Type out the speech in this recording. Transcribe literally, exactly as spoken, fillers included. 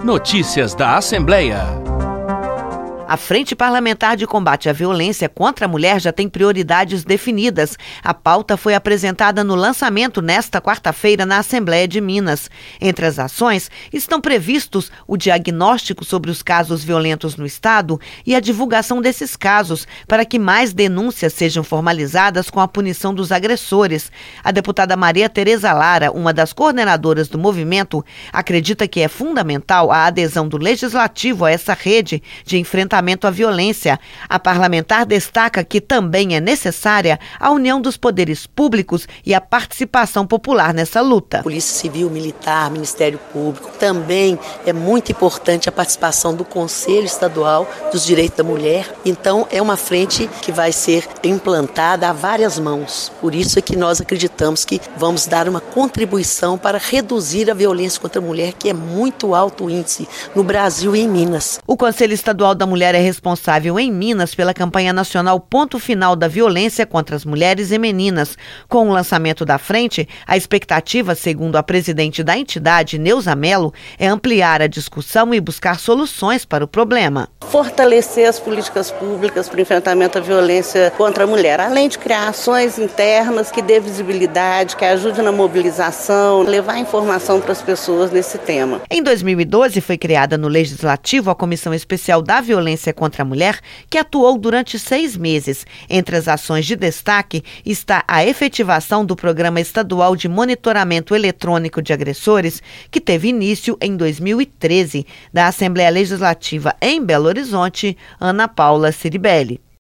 Notícias da Assembleia. A Frente Parlamentar de Combate à Violência contra a Mulher já tem prioridades definidas. A pauta foi apresentada no lançamento nesta quarta-feira na Assembleia de Minas. Entre as ações estão previstos o diagnóstico sobre os casos violentos no Estado e a divulgação desses casos para que mais denúncias sejam formalizadas com a punição dos agressores. A deputada Maria Tereza Lara, uma das coordenadoras do movimento, acredita que é fundamental a adesão do Legislativo a essa rede de enfrentamento à violência. A parlamentar destaca que também é necessária a união dos poderes públicos e a participação popular nessa luta. Polícia Civil, Militar, Ministério Público. Também é muito importante a participação do Conselho Estadual dos Direitos da Mulher. Então, é uma frente que vai ser implantada a várias mãos. Por isso é que nós acreditamos que vamos dar uma contribuição para reduzir a violência contra a mulher, que é muito alto o índice no Brasil e em Minas. O Conselho Estadual da Mulher é responsável em Minas pela campanha nacional Ponto Final da Violência contra as Mulheres e Meninas. Com o lançamento da frente, a expectativa, segundo a presidente da entidade, Neuza Mello, é ampliar a discussão e buscar soluções para o problema. Fortalecer as políticas públicas para o enfrentamento à violência contra a mulher, além de criar ações internas que dê visibilidade, que ajude na mobilização, levar informação para as pessoas nesse tema. Em dois mil e doze, foi criada no Legislativo a Comissão Especial da Violência contra a Mulher, que atuou durante seis meses. Entre as ações de destaque está a efetivação do Programa Estadual de Monitoramento Eletrônico de Agressores, que teve início em dois mil e treze. Da Assembleia Legislativa em Belo Horizonte, Ana Paula Ciribelli.